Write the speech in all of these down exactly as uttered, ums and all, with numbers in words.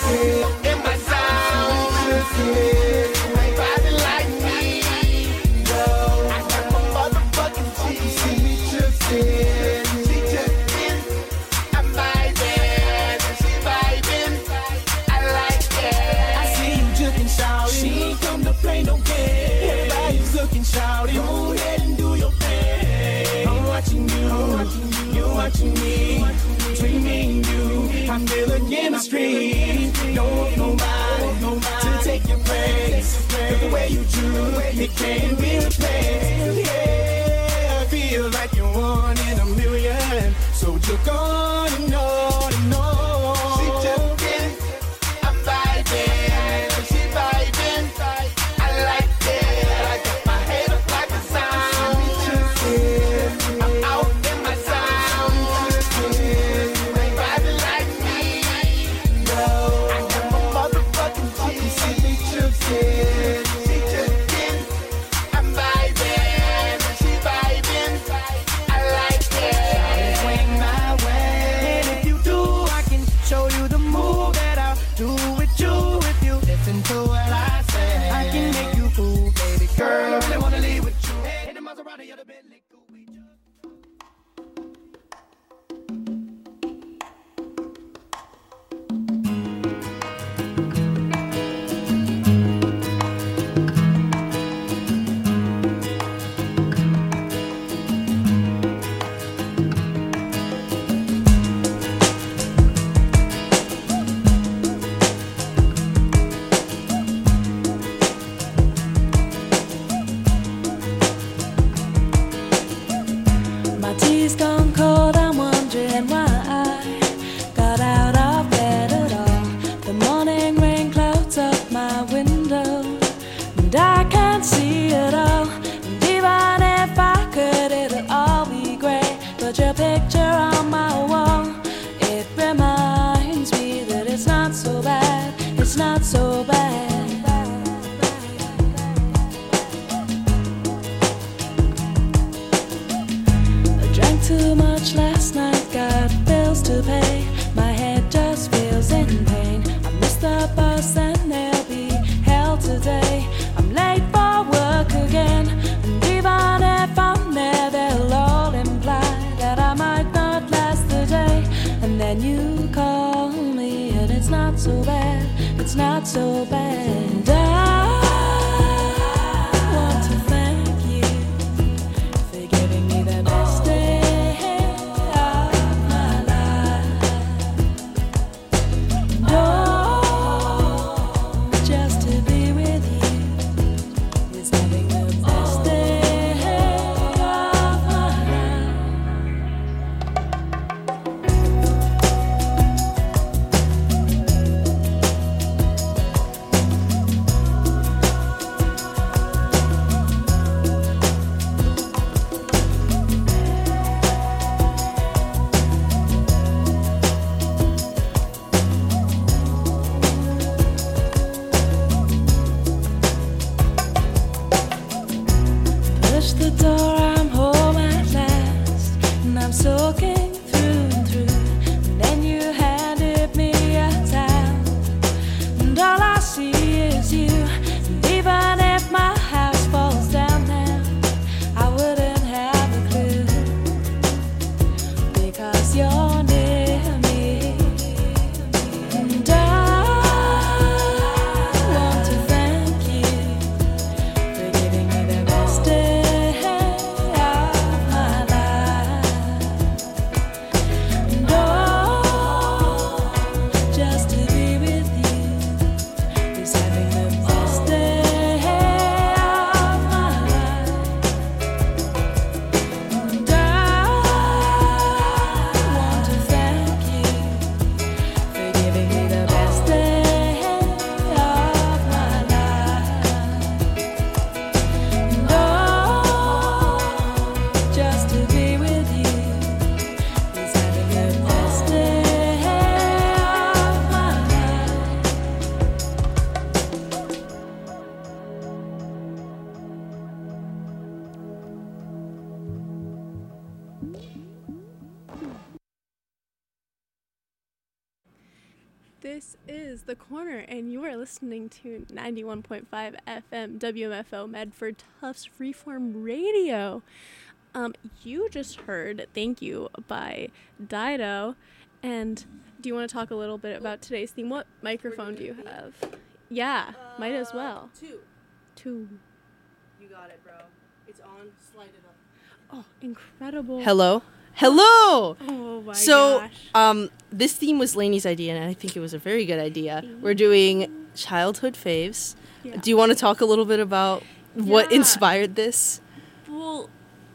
in my sound. Shawty, move ahead and do your thing. I'm watching you, you're watching me. Between me and you, I'm feeling chemistry. Don't want nobody, nobody to take your place. Cause the way you do, it can't be replaced. Yeah, I feel like you're one in a million. So just on and on and on. She just in, I'm vibing, she vibing. I like it, I got my head up like a sound. I'm out in my sound. They vibing like me. I got my motherfucking G. She just in, she just in, I'm vibing, she vibing. I like it. Swing my way, and if you do, I can show you the move that I'll do with you. If you listen to what I say, I can make you cool, baby girl. I really wanna leave with you. Hey, the Maserati or the Bentley, cool, we just. My tea's gone cold, I'm wondering why I got out of bed at all. The morning rain clouds up my window, and I can't see it all. And even if I could, it'll all be grey. But your picture on my wall, it reminds me that it's not so bad, it's not so bad. I drank too much last night, got bills to pay. My head just feels in pain. I missed the bus and there'll be hell today. I'm late for work again, and even if I'm there, they'll all imply that I might not last the day. And then you call me, and it's not so bad, it's not so bad. And I want to thank you for giving me the best day of my life. And oh, just to be with you is having the best day of my life. This is The Corner, and you are listening to ninety-one point five F M W M F O Medford Tufts Freeform Radio. Um, you just heard Thank You by Dido, and do you want to talk a little bit about today's theme? What microphone do you have? Yeah, uh, might as well. Two. Two. You got it, bro. It's on. Slide it up. Oh, incredible. Hello? Hello! Oh my so, gosh. So, um, this theme was Lainey's idea, and I think it was a very good idea. We're doing childhood faves. Yeah. Do you want to talk a little bit about what yeah. inspired this? Well,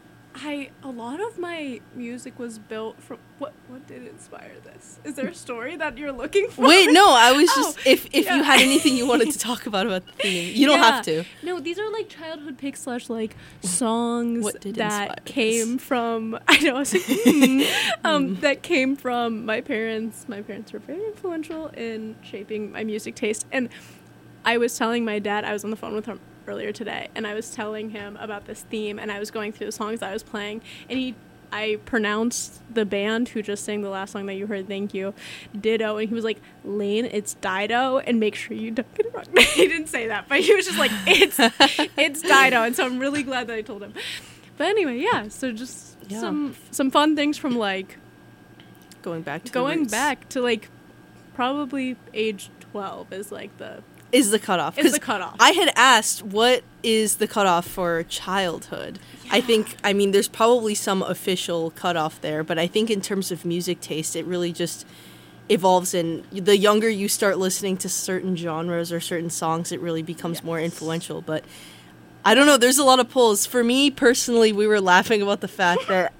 I a lot of my music was built from what what did inspire this? Is there a story that you're looking for? Wait, no, I was oh, just if if yeah. you had anything you wanted to talk about about the theme, you don't yeah. have to. No, these are like childhood picks slash like songs what did that came this? from I know I was like mm, um that came from my parents. My parents were very influential in shaping my music taste, and I was telling my dad, I was on the phone with him earlier today, and I was telling him about this theme, and I was going through the songs I was playing, and he I pronounced the band who just sang the last song that you heard, Thank You, Ditto, and he was like, Lane, it's Dido, and make sure you don't get it wrong. He didn't say that, but he was just like, it's it's Dido, and so I'm really glad that I told him. But anyway, yeah, so just yeah. some some fun things from like going back to going the back to like probably age twelve is like the Is the cutoff. Is the cutoff. I had asked, what is the cutoff for childhood? Yeah. I think, I mean, there's probably some official cutoff there, but I think in terms of music taste, it really just evolves, and the younger you start listening to certain genres or certain songs, it really becomes yes. more influential. But I don't know, there's a lot of pulls. For me, personally, we were laughing about the fact that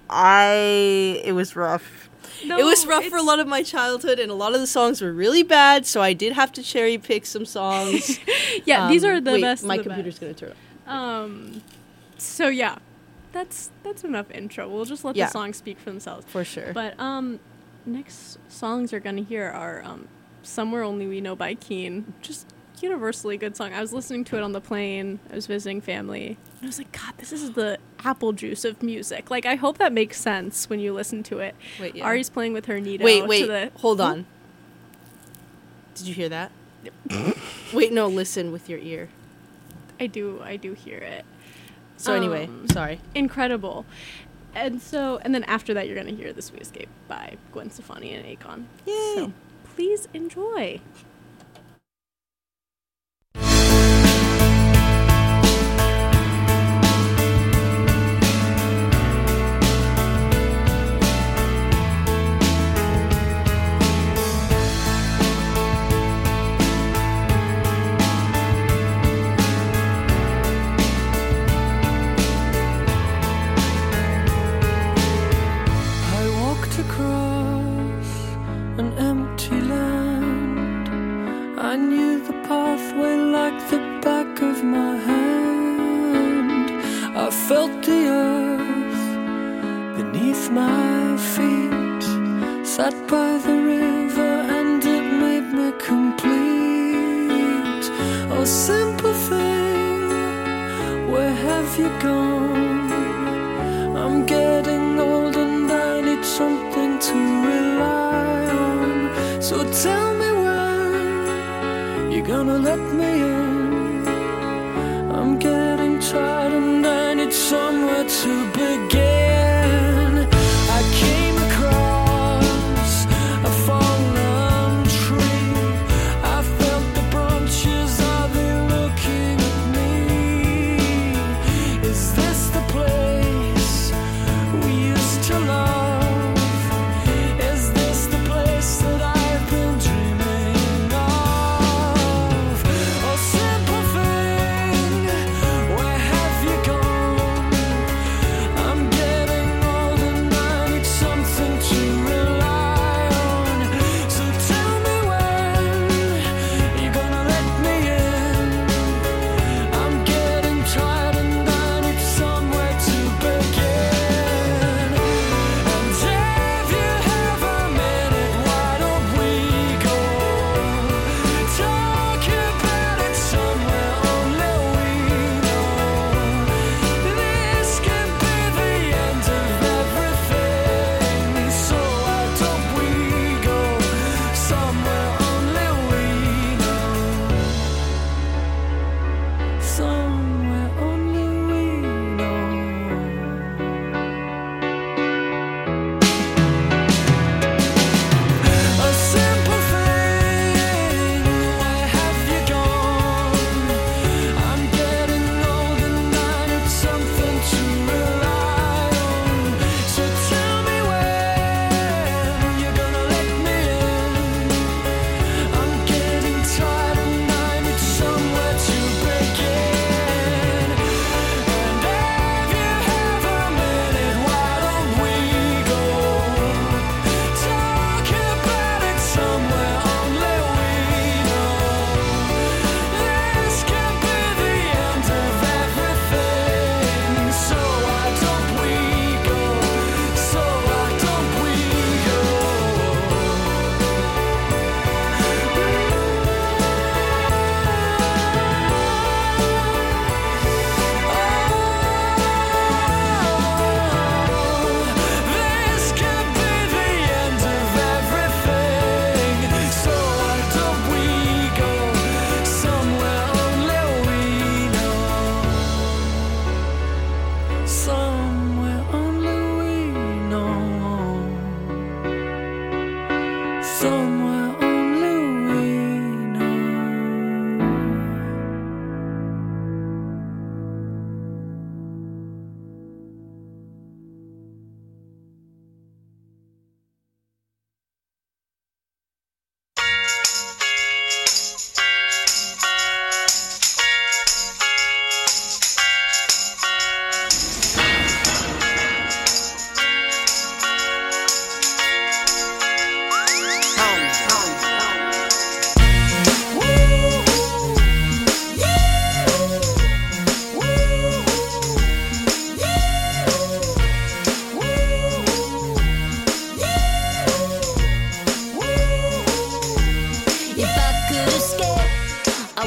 I, it was rough. No, it was rough for a lot of my childhood, and a lot of the songs were really bad, so I did have to cherry pick some songs. yeah, um, these are the wait, best. My the computer's best. gonna turn off. Um, so yeah, that's that's enough intro. We'll just let yeah. the songs speak for themselves. For sure. But um, next songs you're gonna hear are um, "Somewhere Only We Know" by Keane. Just universally good song. I was listening to it on the plane. I was visiting family, and I was like, God, this is the apple juice of music. Like, I hope that makes sense when you listen to it. Wait, yeah. Ari's playing with her Nito. Wait, wait, to the- hold on. Did you hear that? Wait, no, listen with your ear. I do, I do hear it. So anyway, um, sorry. Incredible. And so, and then after that, you're going to hear This We Escape by Gwen Stefani and Akon. Yay! So please enjoy. Felt the earth beneath my feet, sat by the river and it made me complete. Oh, simple thing, where have you gone? I'm getting old and I need something to rely on. So tell me when you're gonna let me in. I'm getting tired and I need somewhere to begin. I came across a fallen tree. I felt the branches, are they looking at me? Is this the place we used to love? Is this the place that I've been dreaming of? Oh, simple thing, where have you gone? I'm getting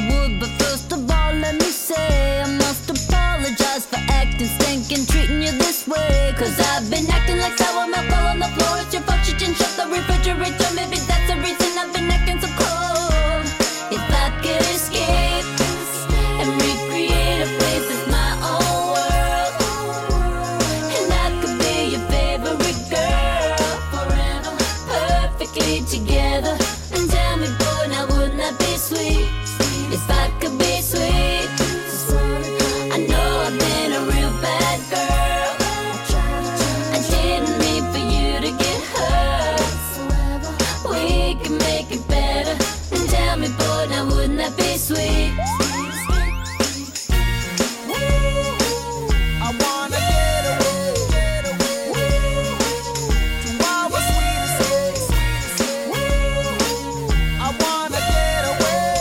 would, but first of all, let me say I must apologize for acting stinking, treating you this way. Cause I've been acting like sour milk all on the floor. It's your fault you didn't shut the refrigerator. Maybe that's the reason I've been acting so cold. If I could escape and recreate a place that's my own world, and I could be your favorite girl forever, perfectly together. And tell me, boy, now wouldn't that be sweet? If I could be sweet. I know I've been a real bad girl. I didn't mean for you to get hurt. We can make it better. And tell me, boy, now wouldn't that be sweet? I wanna get away, get away to our sweetest days. I wanna get away,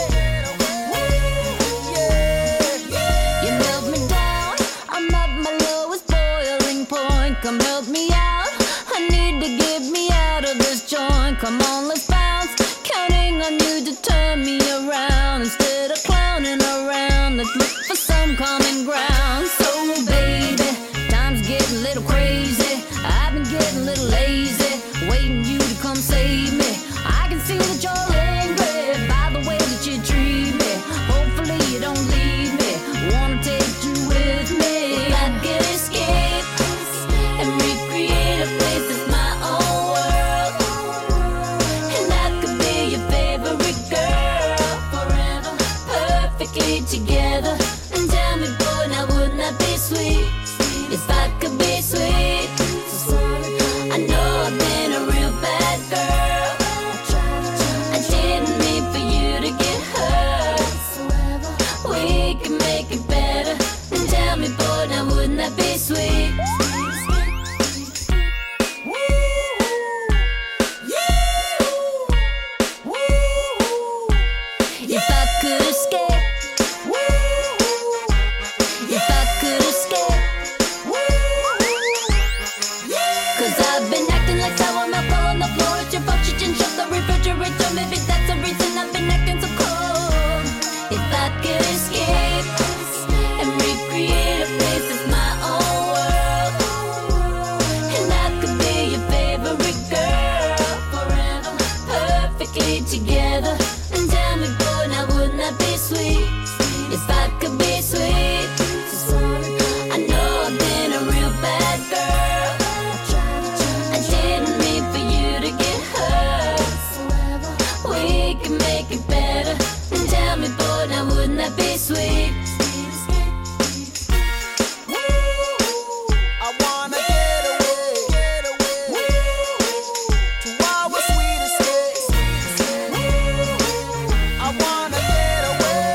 yeah. You melt me down, I'm at my lowest boiling point. Come help me out, I need to get me out of this joint. Come on, let's bounce, counting on you to turn me around. Instead of clowning around, let's look for some common ground. So baby, time's getting a little crazy. I've been getting a little lazy, waiting you to come save me. I can see that you're angry by the way that you treat me. Hopefully you don't leave me, wanna take you with me. If I could escape and recreate a place that's my own world, and I could be your favorite girl forever, perfectly together. And tell me, boy, now wouldn't that be sweet? If I could be sweet. I know I've been a real bad girl. I didn't mean for you to get hurt. We can make it better. And tell me, boy, now wouldn't that be sweet? If I could escape, if I could escape, cause I've been acting like sour milk all on the floor. It's your fault you didn't shut the refrigerator. Maybe that's the reason I've been acting so cold. If I could escape and recreate a place that's my own world, and I could be your favorite girl forever, perfectly together. And tell me, boy, now wouldn't that be sweet? If I could be sweet. I know I've been a real bad girl. I didn't mean for you to get hurt. We can make it better. And tell me, boy, now wouldn't that be sweet? I wanna get away, get away to our sweetest days. I wanna get away,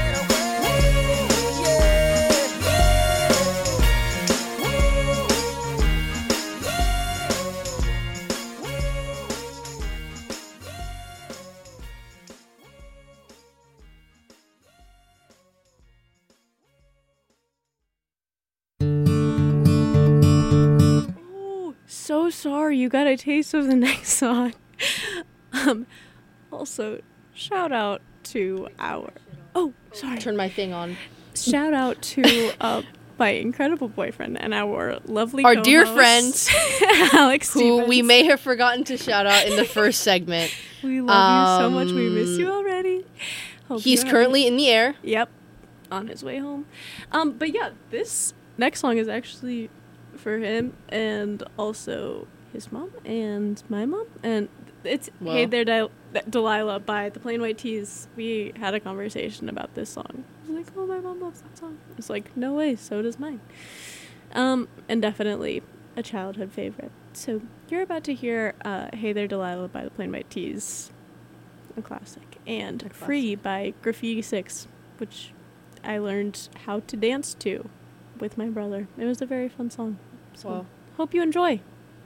Oh, so sorry you got a taste of the next song. Um, also, shout out to our. Oh, sorry. Turn my thing on. Shout out to uh, my incredible boyfriend and our lovely Our dear co-host, friend, Alex who Stevens. we may have forgotten to shout out in the first segment. We love you so much. We miss Um, you already. Hope He's you're currently in the air. happy. Yep, on his way home. Um, but yeah, this next song is actually for him and also his mom and my mom. And it's Wow. Hey There Del- Delilah by the Plain White Tees. We had a conversation about this song. I was like, oh, my mom loves that song. It's like, no way, so does mine. Um, and definitely a childhood favorite. So you're about to hear uh, Hey There Delilah by the Plain White Tees, a classic, and A classic. Free by Graffiti Six, which I learned how to dance to with my brother. It was a very fun song. So Wow. hope you enjoy.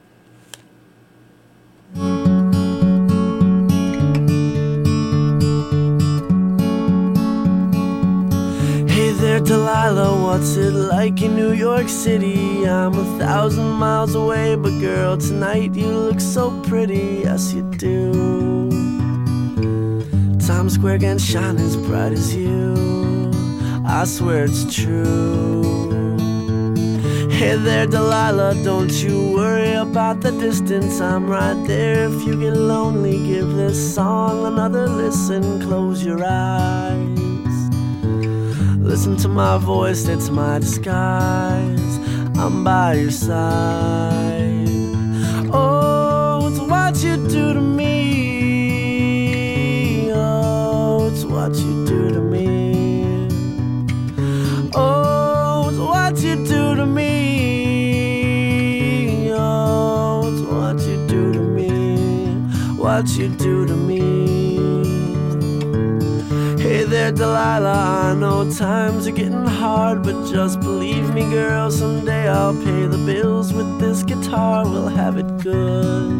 Hey there, Delilah, what's it like in New York City? I'm a thousand miles away, but girl, tonight you look so pretty, yes you do. Time Times Square can't shine as bright as you. I swear it's true. Hey there, Delilah, don't you worry about the distance. I'm right there if you get lonely. Give this song another listen. Close your eyes. Listen to my voice, it's my disguise. I'm by your side. Oh, it's what you do to me. Oh, it's what you do to me. Oh, it's what you do to me. Oh, it's what you do to me. What you do to me. Hey there, Delilah, I know times are getting hard, but just believe me, girl, someday I'll pay the bills with this guitar. We'll have it good.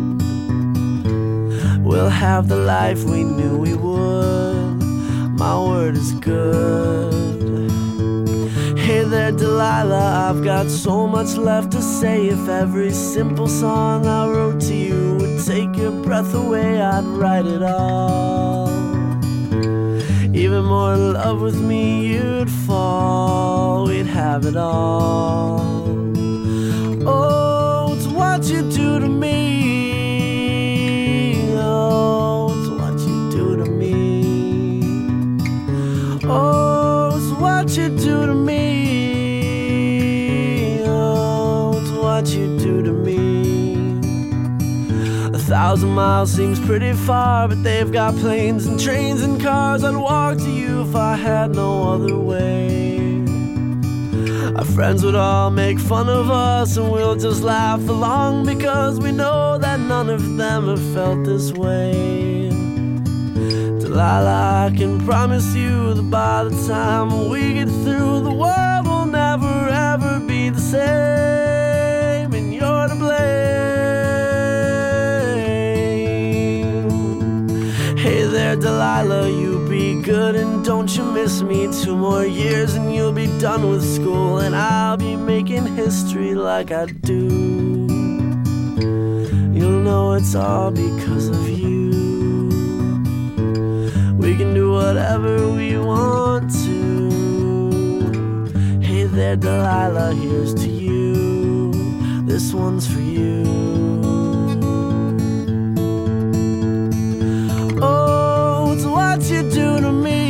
We'll have the life we knew we would. My word is good. Hey there, Delilah, I've got so much left to say. If every simple song I wrote to you would take your breath away, I'd write it all. Even more in love with me, you'd fall. We'd have it all. Oh, it's what you do to me. Oh, it's what you do to me. Oh, it's what you do to me. Oh, it's what you do to me. A thousand miles seems pretty far, but they've got planes and trains and cars. I'd walk to you if I had no other way. Our friends would all make fun of us, and we'll just laugh along, because we know that none of them have felt this way. Delilah, I can promise you that by the time we get through, the world will never ever be the same, and you're to blame. Hey there, Delilah, you be good and don't you miss me. Two more years and you'll be done with school, and I'll be making history like I do. You'll know it's all because of you. We can do whatever we want to. Hey there, Delilah, here's to you. This one's for you. Oh, it's what you do to me.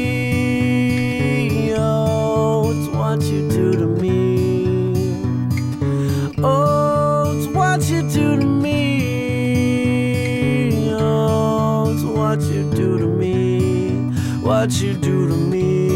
Oh, it's what you do to me. Oh, it's what you do to me. Oh, it's what you do to me. What you do to me.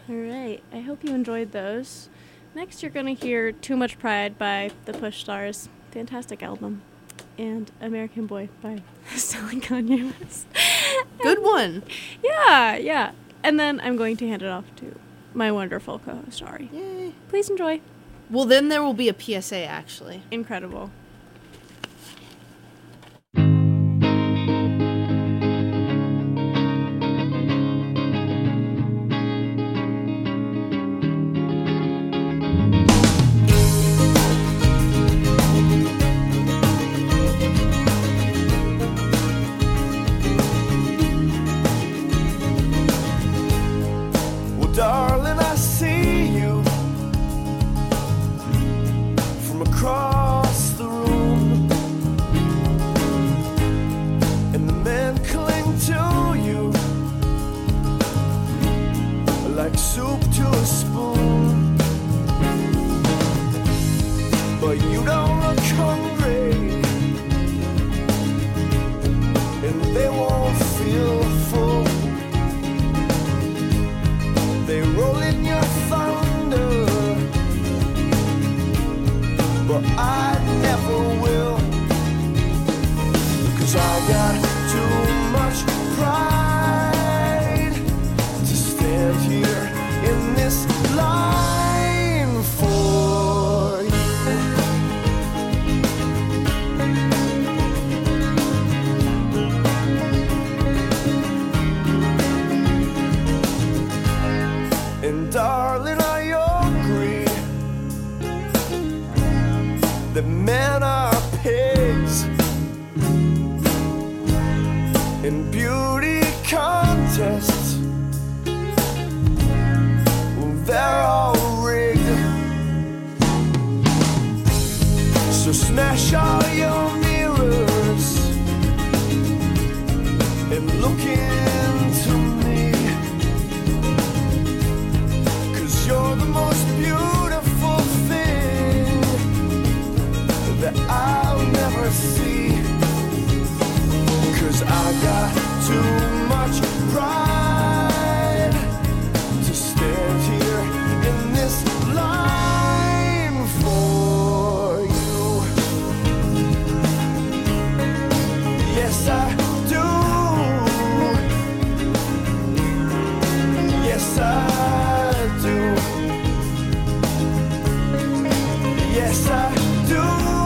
All right. I hope you enjoyed those. Next, you're going to hear Too Much Pride by the Push Stars. Fantastic album. And American Boy by Selling Kanye West. Good one. Yeah, yeah. And then I'm going to hand it off to my wonderful co-host, Ari. Yay. Please enjoy. Well, then there will be a P S A, actually. Incredible. Darling, I see you from across the room, and the men cling to you like soup to a spoon. But you don't look hungry, and they won't feel full. They roll in your thunder, but I never will. 'Cause I got too much pride to stand here in this line for you. And darling, I agree that men are pigs in beauty contests. Well, they're all rigged. So smash all your mirrors and look into me. You're the most beautiful thing that I'll never see. 'Cause I got too much pride to stand here in this line for you. Yes, I do. Yes, I do. Yes, I do.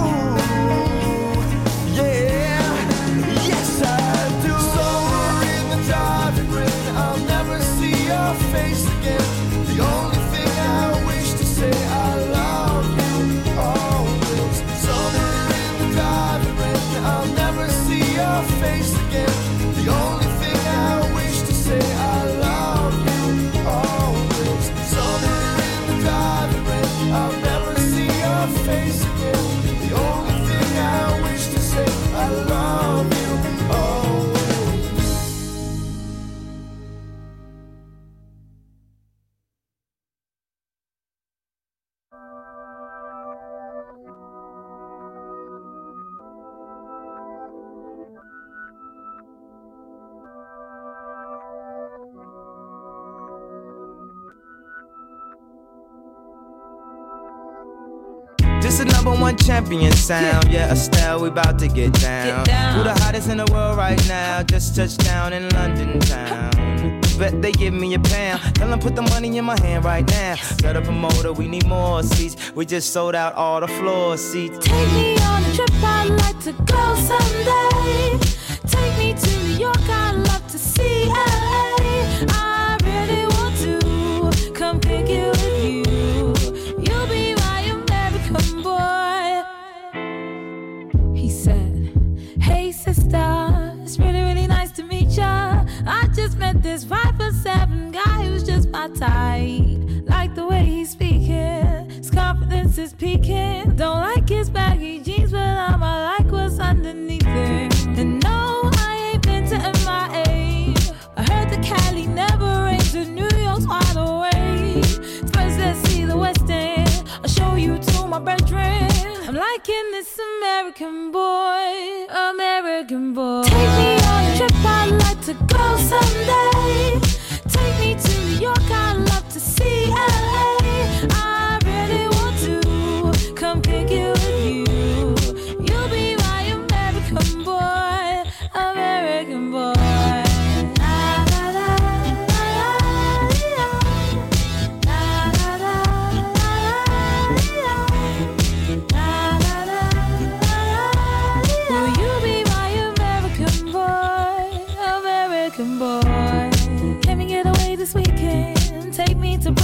Yeah. Yes, I do. Somewhere in the dark rain, I'll never see your face again. The only thing I wish to say, I love you always. Somewhere in the dark rain, I'll never see your face again. The only thing I wish to say, I love you always. Somewhere in the dark rain, I'll never see your face again. The only thing I wish to say, I love you always. This is number one champion sound. Yeah, Estelle, we about to get down. Get down. Who the hottest in the world right now? Just touched down in London town. Bet they give me a pound. Tell them put the money in my hand right now. Set up a motor, we need more seats. We just sold out all the floor seats. Take me on a trip, I'd like to go someday. Take me to New York, I'd love to see L A. I really want to come pick you with you. You'll be my American boy. He said, hey sister, it's really, really nice to meet ya. I just met this five foot seven guy who's just my type. Like the way he's speaking, his confidence is peaking. Don't like his baggy jeans, but I'ma like what's underneath it. And no, I ain't been to M I A. I heard the Cali never rains and New York's wide awake. First let's see the West End, I'll show you to my bedroom. I'm liking this American boy, American boy. Take me on a trip, I'd like to go someday. Take me to New York, I'd love to see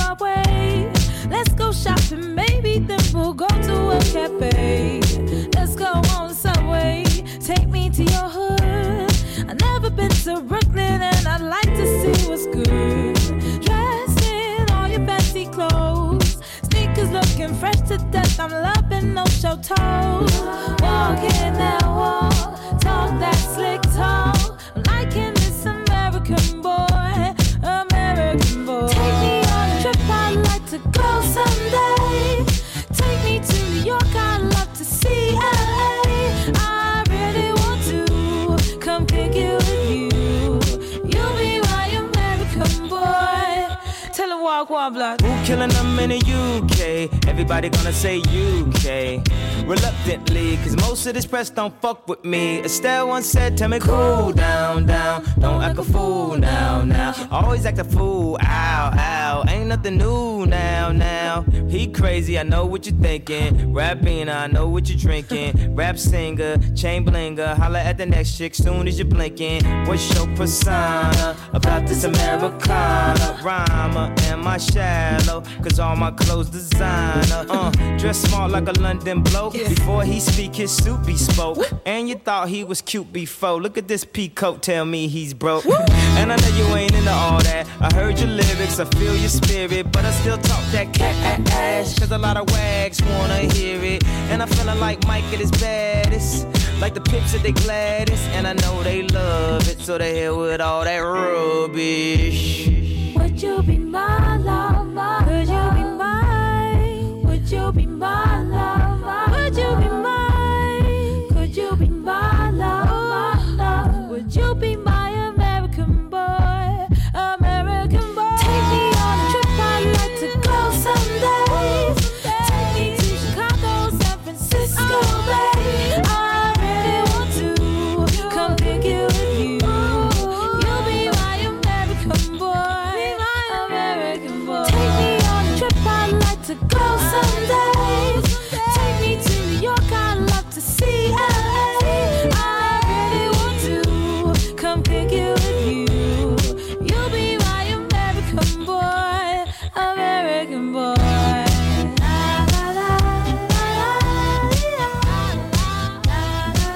my way. Let's go shopping, maybe then we'll go to a cafe. Let's go on Subway, take me to your hood. I've never been to Brooklyn and I'd like to see what's good. Dressed in all your fancy clothes, sneakers looking fresh to death. I'm loving no show toes. Walking that walk, talk that slick talk. I'm liking this American boy, American boy. Take me on a trip, I'd like to go someday. Take me to New York, I'd love to see L A. I really want to come pick you with you. You'll be my American boy. Tell him walk, walk, blood. Who killing them in the U K? Everybody gonna say U K. Reluctantly, cause most of this press don't fuck with me. Estelle once said, tell me cool down, down. Don't act a fool now, now. Always act a fool, ow, ow. Ain't nothing new now, now. He crazy, I know what you're thinking. Rapping, I know what you're drinking. Rap singer, chain blinger. Holla at the next chick soon as you're blinking. What's your persona about this Americana? Rhymer, am I shallow? Cause all my clothes designer. Uh, dress smart like a London bloke. Before he speak, his suit be spoke. And you thought he was cute before. Look at this peacoat, tell me he's broke. And I know you ain't into all that. I heard your lyrics, I feel your spirit, but I still talk that cat ass. Cause a lot of wags wanna hear it. And I'm feeling like Mike at his baddest. Like the pips at they gladdest. And I know they love it, so they hell with all that rubbish. Would you be my lover? Could you be mine? Would you be my lover? Would you be mine? Could you be my lover? Would you be my American boy? American boy. Take me on a trip, I'd like to go someday. Take me to Chicago, San Francisco, babe. I really want to come pick you with you. You'll be my American boy, American boy. Take me on a trip, I'd like to go someday. Take me to New York, I'd love to see L A. I really want to come pick you with you. You'll be my American boy, American boy. La, la, la, la, la, la,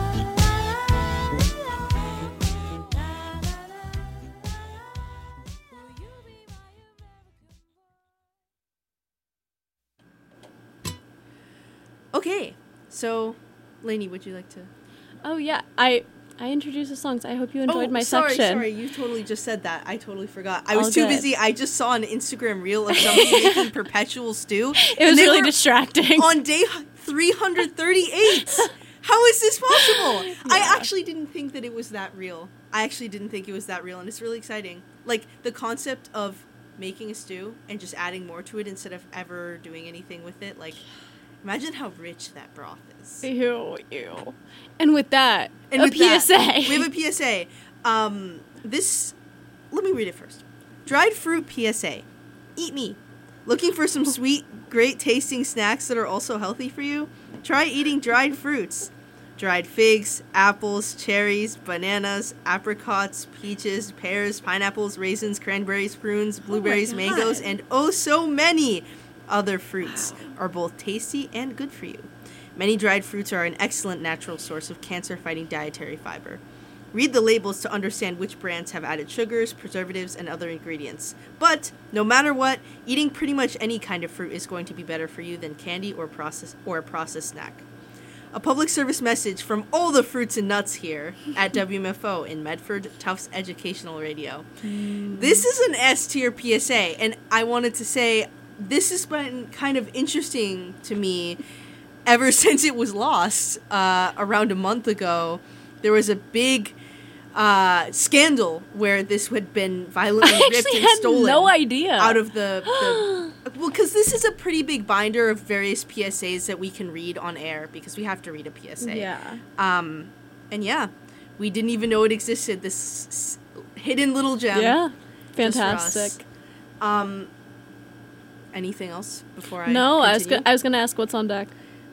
Okay, so, Lainey, would you like to? Oh yeah, I I introduced the songs. I hope you enjoyed oh, my sorry, section. Sorry, you totally just said that. I totally forgot. I All was too good. busy. I just saw an Instagram reel of somebody making perpetual stew. It was and they really were distracting. on day three hundred thirty-eight. How is this possible? I actually didn't think that it was that real. I actually didn't think it was that real, and it's really exciting. Like, the concept of making a stew and just adding more to it instead of ever doing anything with it. Like, imagine how rich that broth is. Ew, ew. And with that, And a with P S A. that, we have a P S A. Um, this, let me read it first. Dried fruit P S A. Eat me. Looking for some sweet, great tasting snacks that are also healthy for you? Try eating dried fruits. Dried figs, apples, cherries, bananas, apricots, peaches, pears, pineapples, raisins, cranberries, prunes, blueberries, God. mangoes, and oh so many other fruits are both tasty and good for you. Many dried fruits are an excellent natural source of cancer-fighting dietary fiber. Read the labels to understand which brands have added sugars, preservatives, and other ingredients. But, no matter what, eating pretty much any kind of fruit is going to be better for you than candy or process or a processed snack. A public service message from all the fruits and nuts here at W M F O in Medford, Tufts Educational Radio. Mm. This is an S-tier P S A, and I wanted to say this has been kind of interesting to me ever since it was lost uh, around a month ago. There was a big uh, scandal where this had been violently I ripped actually and had stolen no idea. out of the, the well, because this is a pretty big binder of various P S As that we can read on air because we have to read a P S A. Yeah. Um, and yeah, we didn't even know it existed. This s- hidden little gem. Yeah. just for us. Fantastic. Um, anything else before I No, I was continue? go- I was gonna ask what's on deck.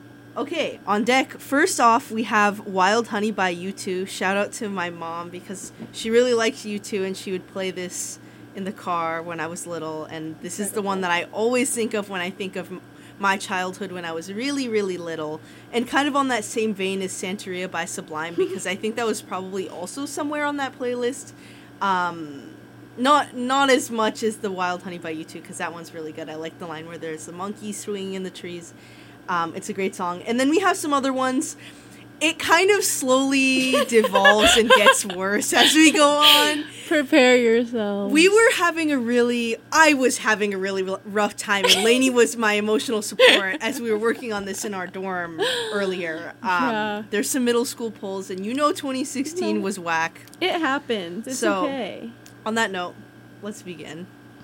Okay, on deck, first off, we have Wild Honey by U two. Shout out to my mom because she really likes U two and she would play this in the car when I was little, and this is the one that I always think of when I think of m- my childhood when I was really, really little, and kind of on that same vein as Santeria by Sublime, because I think that was probably also somewhere on that playlist. Um, not not as much as the Wild Honey by U two, because that one's really good. I like the line where there's the monkey swinging in the trees. Um, it's a great song. And then we have some other ones. It kind of slowly devolves and gets worse as we go on. Prepare yourself. We were having a really, I was having a really r- rough time, and Lainey was my emotional support as we were working on this in our dorm earlier. Um, Yeah. There's some middle school polls, and you know twenty sixteen No. was whack. It happens. It's So- okay. On that note, let's begin.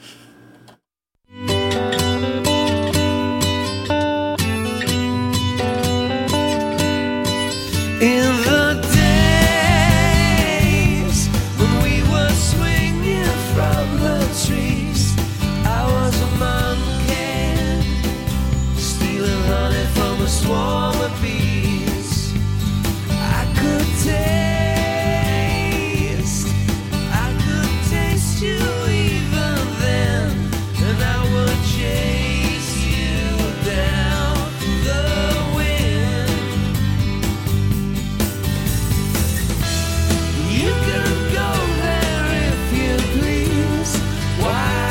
In the days when we were swinging from the trees, I was a monkey, stealing honey from a swarm of bees. I could taste, I could taste you even then, and I would chase you down the wind. You can go there if you please. Why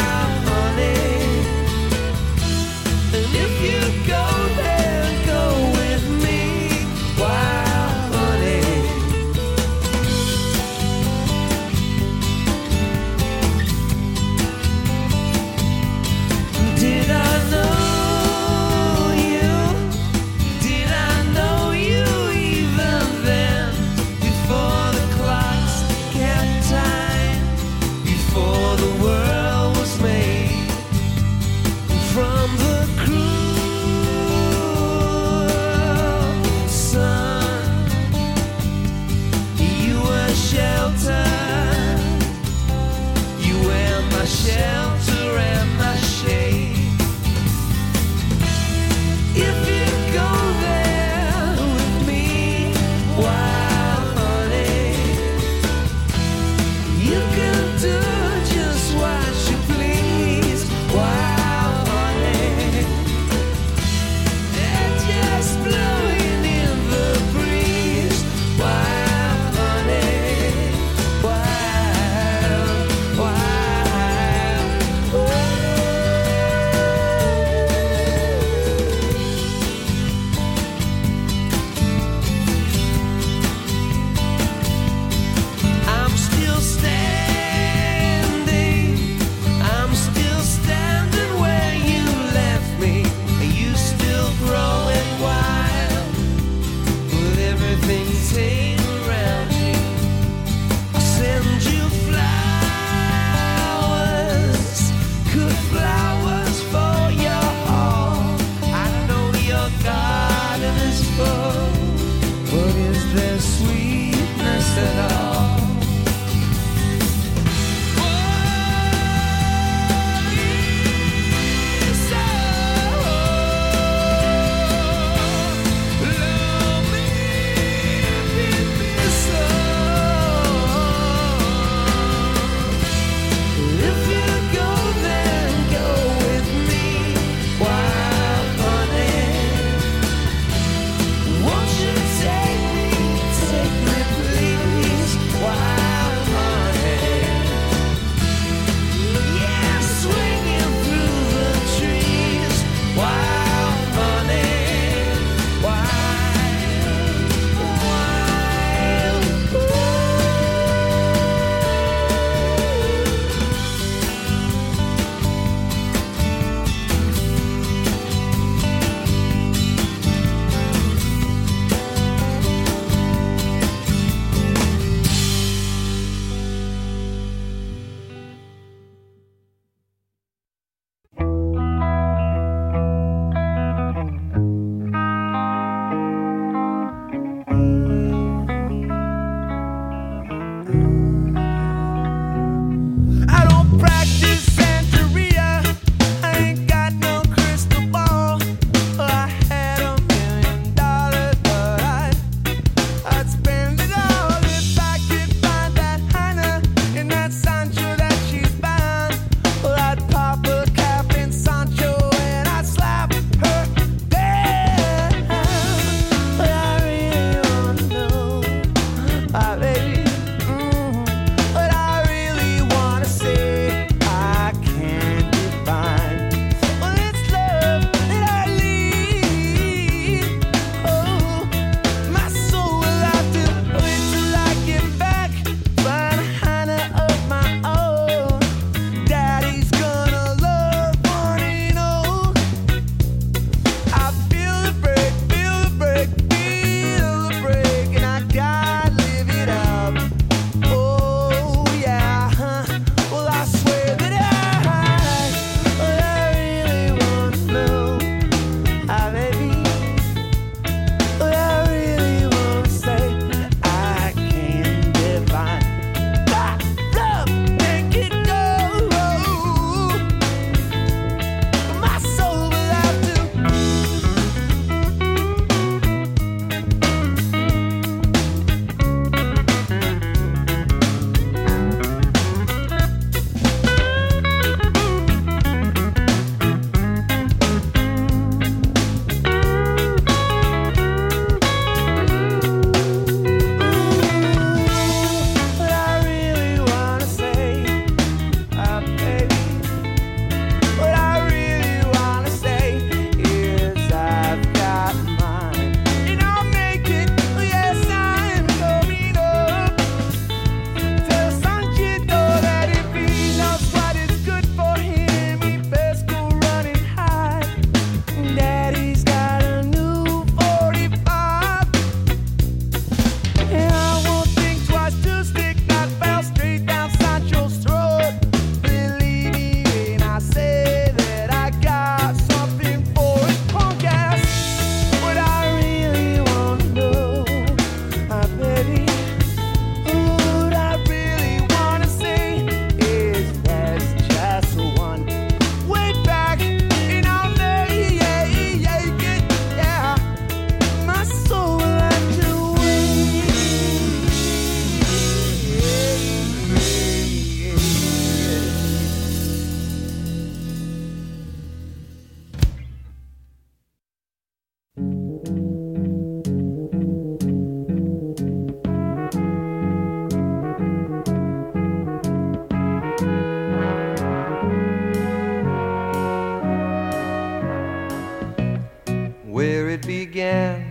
it began.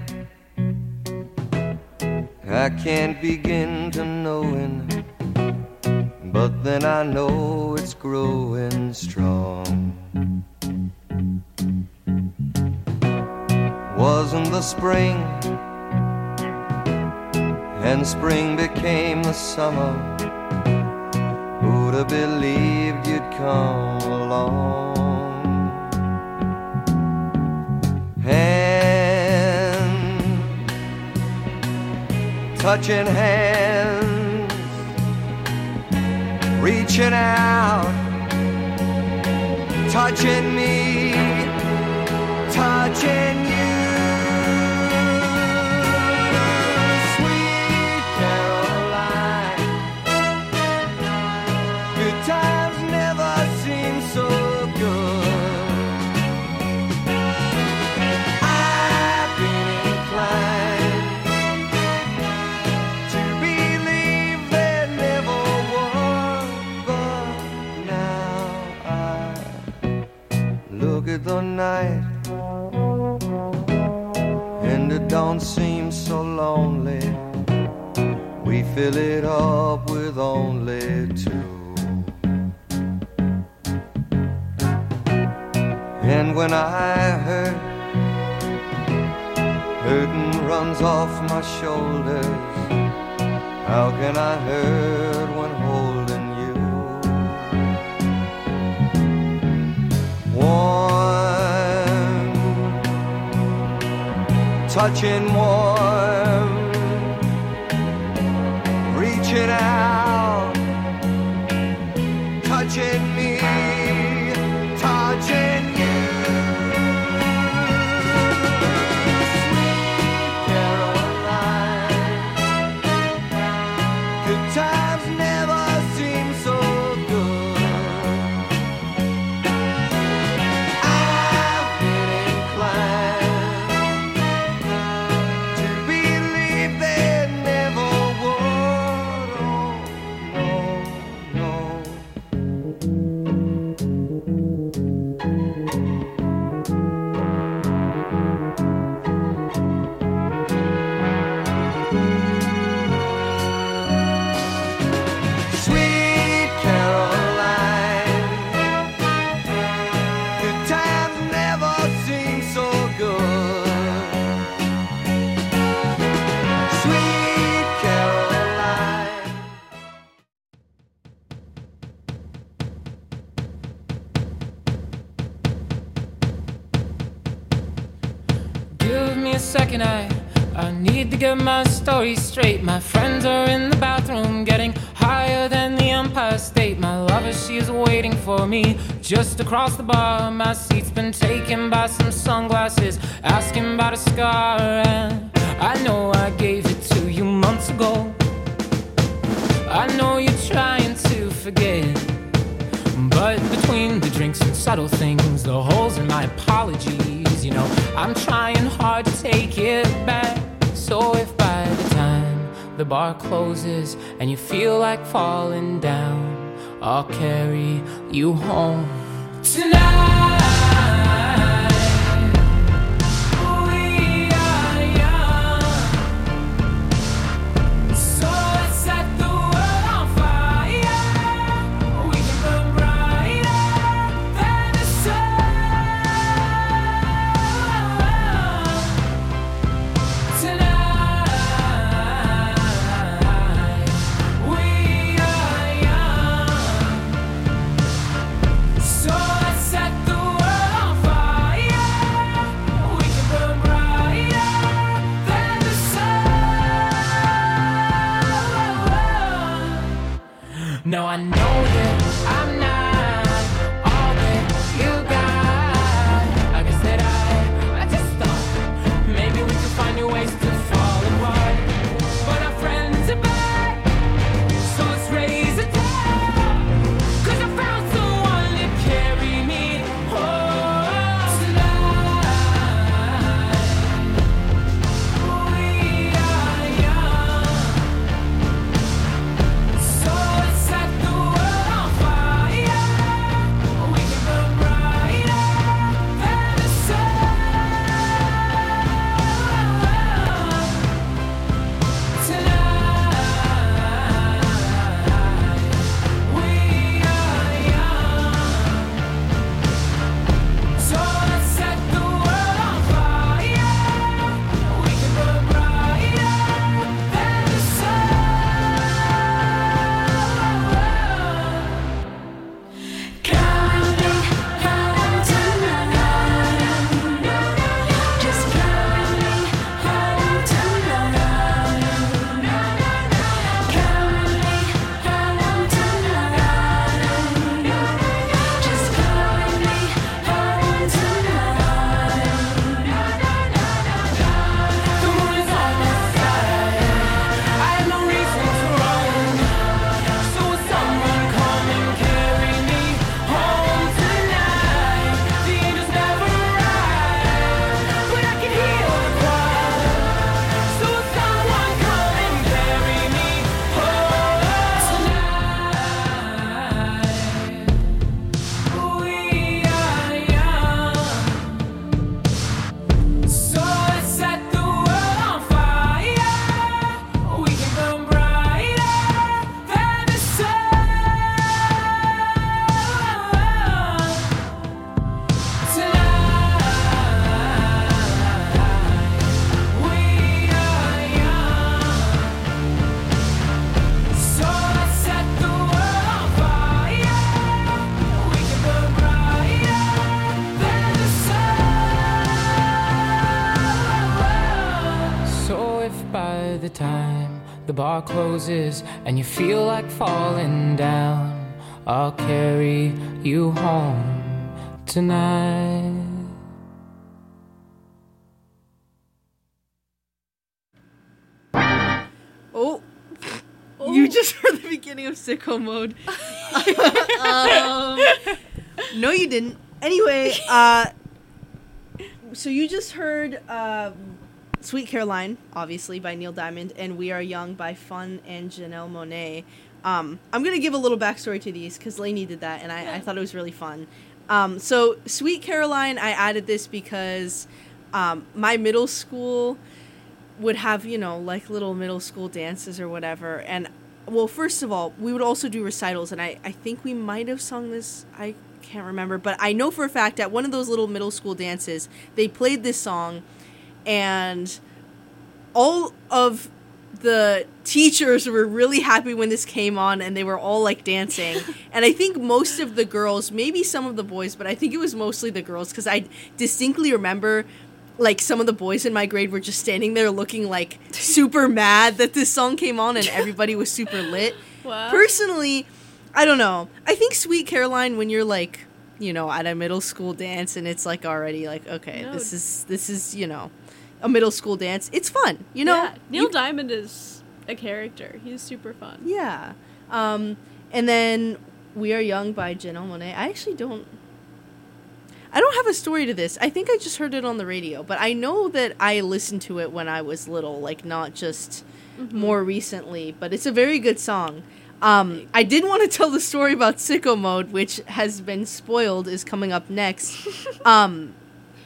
I can't begin to knowing, but then I know it's growing strong. Wasn't the spring, and spring became the summer. Who'd have believed you'd come along? Hand, touching hands, reaching out, touching me, touching you. Sweet Caroline, good times never seem so good. I've been inclined to believe there never was, but now I look at the night and it don't seem so lonely. We fill it up with only two. And when I hurt, hurting runs off my shoulders. How can I hurt when holding you? Warm, touching warm, reaching out, touching me, touching you. Sweet Caroline, good times never seem so good. I've been inclined to believe there never would. Oh, no, Sweet Caroline, good times never seem so good. Sweet Caroline. Give me a second, I I need to get my story straight. My friends are in the bathroom getting higher than the Empire State. My lover, she is waiting for me just across the bar. My seat's been taken by some sunglasses, asking about a scar. And I know I gave it to you months ago. I know you're trying to forget, but between the drinks and subtle things, the holes in my apologies, you know, I'm trying hard to take it back. So if by the time the bar closes and you feel like falling down, I'll carry you home tonight. We are young, so let's set the world on fire. We can burn brighter than the sun tonight. We are young, so time the bar closes and you feel like falling down, I'll carry you home tonight. Oh, oh. You just heard the beginning of Sicko Mode. um, no, you didn't. Anyway, uh, so you just heard uh, Sweet Caroline, obviously, by Neil Diamond, and We Are Young by Fun and Janelle Monáe. Um, I'm going to give a little backstory to these, because Lainey did that, and I, I thought it was really fun. Um, so, Sweet Caroline, I added this because um, my middle school would have, you know, like little middle school dances or whatever. And, well, first of all, we would also do recitals, and I, I think we might have sung this, I can't remember, but I know for a fact at one of those little middle school dances, they played this song, and all of the teachers were really happy when this came on, and they were all like dancing. And I think most of the girls, maybe some of the boys, but I think it was mostly the girls, because I distinctly remember like some of the boys in my grade were just standing there looking like super mad that this song came on and everybody was super lit. Wow. Personally, I don't know. I think Sweet Caroline, when you're like, you know, at a middle school dance and it's like already like, okay, No. this is this is, you know, a middle school dance. It's fun, you know. Yeah, Neil You- Diamond is a character. He's super fun. Yeah. Um, and then We Are Young by Janelle Monáe. I actually don't... I don't have a story to this. I think I just heard it on the radio. But I know that I listened to it when I was little. Like, not just Mm-hmm. more recently. But it's a very good song. Um, I did want to tell the story about Sicko Mode, which has been spoiled, is coming up next. um,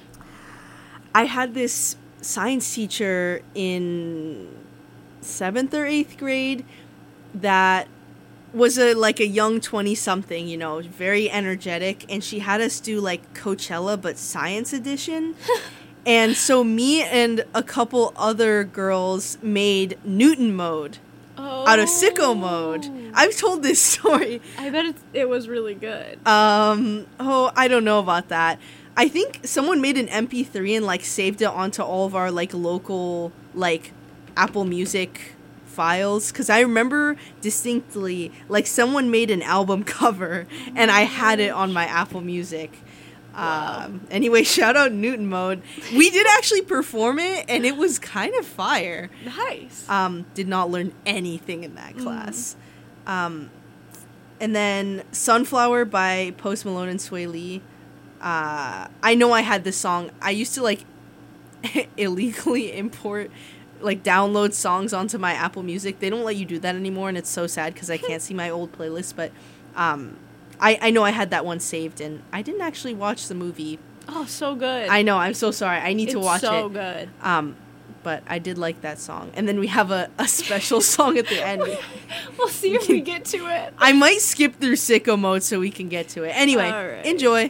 I had this science teacher in seventh or eighth grade that was a like a young twenty-something, you know, very energetic, and she had us do like Coachella but science edition. And so me and a couple other girls made Newton Mode Oh. out of Sicko Mode. I've told this story. I bet it's, it was really good. Um, oh, I don't know about that. I think someone made an M P three and like saved it onto all of our like local like Apple Music files, because I remember distinctly like someone made an album cover and I had it on my Apple Music. Wow. Um, anyway, shout out Newton Mode. We did actually perform it and it was kind of fire. Nice. Um, did not learn anything in that class. Mm. Um, and then Sunflower by Post Malone and Sway Lee. Uh, I know I had this song. I used to like illegally import, like download songs onto my Apple Music. They don't let you do that anymore, and it's so sad because I can't see my old playlist. But um, I, I know I had that one saved, and I didn't actually watch the movie. Oh, so good. I know. I'm so sorry. I need it's to watch so it. so good. Um, but I did like that song. And then we have a, a special song at the end. We'll see if we get to it. I might skip through Sicko Mode so we can get to it. Anyway, All right. enjoy.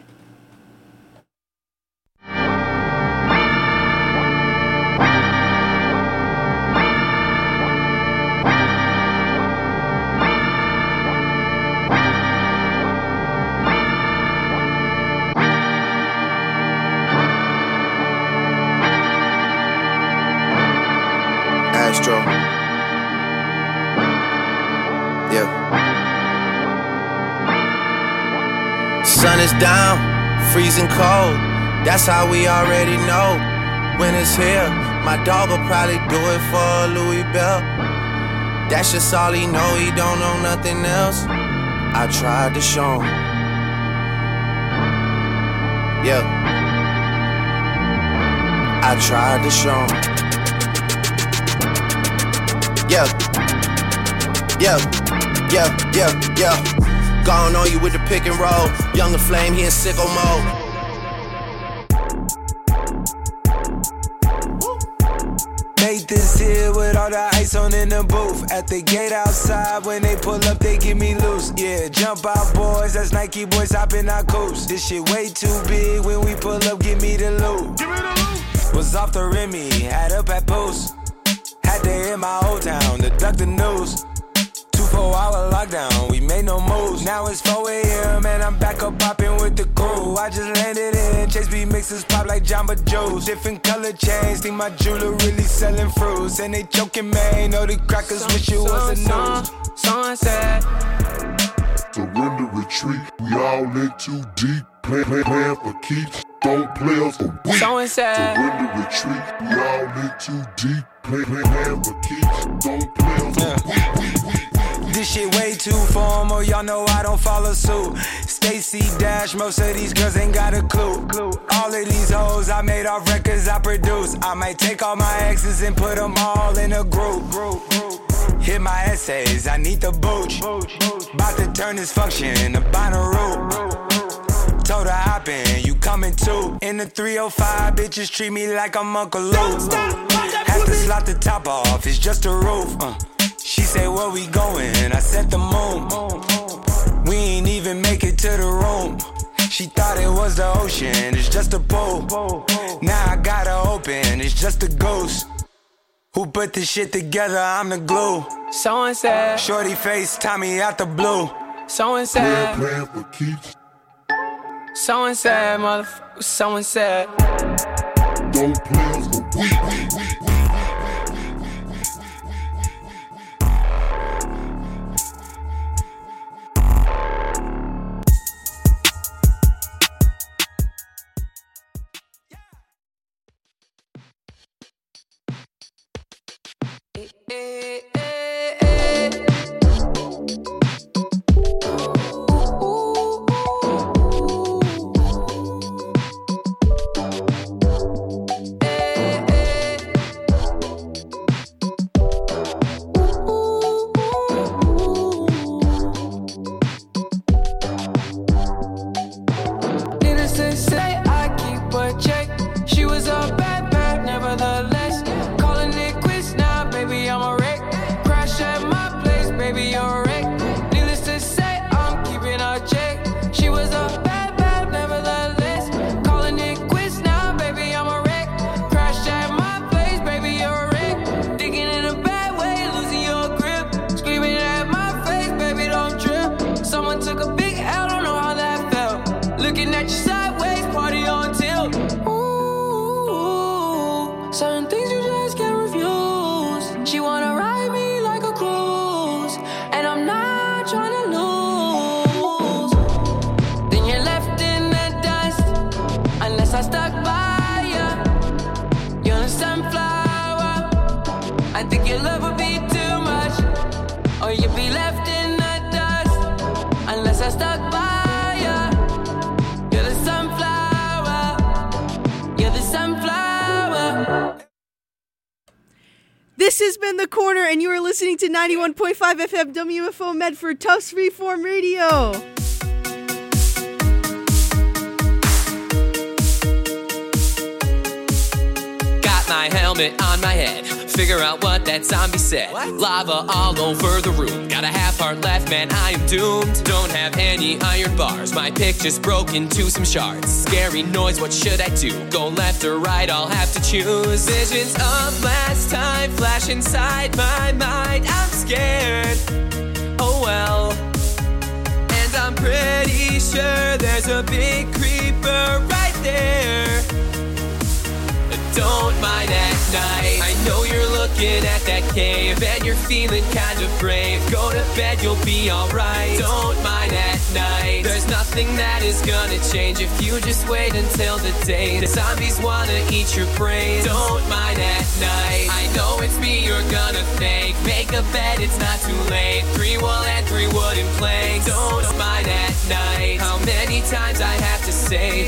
Astro. Yeah. Sun is down, freezing cold. That's how we already know. Winter's here, my dog will probably do it for Louis Bell. That's just all he know, he don't know nothing else. I tried to show him. Yeah. I tried to show him. Yeah, yeah, yeah, yeah, yeah. Gone on you with the pick and roll. Younger flame, he in sicko mode. Made this here with all the ice on in the booth. At the gate outside, when they pull up, they get me loose. Yeah, jump out, boys. That's Nike boys hopping our coast. This shit way too big. When we pull up, give me the loot. Give me the loot. Was off the Remy, had up at post. Had to hit my old town to duck the news. Two four hour lockdown, we made no moves. Now it's four a.m. and I'm back up popping with the crew. I just landed in Chase B mixes pop like Jamba Juice. Different color chains, think my jeweler really selling fruits. And they joking, man, know the crackers wish it was a news. Sunset. Surrender, retreat, we all in too deep. Plan, plan, plan for keeps, don't play us for weak. Sunset. Surrender, retreat, we all in too deep. Plan, plan, plan for keeps, don't play us for weak. This shit way too formal, y'all know I don't follow suit. Stacy Dash, most of these girls ain't got a clue. All of these hoes I made off records I produce. I might take all my exes and put them all in a group. Hit my essays, I need the booch. About to turn this function into Bonnaroo. Told her hop in, you coming too. In the three oh five, bitches treat me like I'm Uncle Luke. Have to slot the top off, it's just a roof. Uh. She say, where we going? I said the moon. We ain't even make it to the room. She thought it was the ocean, it's just a pool. Now I gotta open, it's just a ghost. Who put this shit together? I'm the glue. So and said. Shorty face, Tommy out the blue. So and said. Plan, plan for keeps. So and said, motherfucker. So and said. Don't play us for weak. This has been The Corner, and you are listening to ninety-one point five F M W F O Medford, Tufts Freeform Radio. Got my helmet on my head, figure out what that zombie said. What? Lava all over the room, got a half heart left, man, I am doomed. Don't have any iron bars, my pick just broke into some shards. Scary noise, what should I do? Go left or right, I'll have to choose. Visions of last time flash inside my mind, I'm scared, oh well. And I'm pretty sure there's a big creeper right there. Don't mind at night, I know you're looking at that cave and you're feeling kind of brave. Go to bed, you'll be alright. Don't mind at night, there's nothing that is gonna change if you just wait until the day the zombies wanna eat your brains. Don't mind at night, I know it's me you're gonna thank. Make a bed, it's not too late. Three wool and three wooden planks. Don't mind at night, how many times I have to say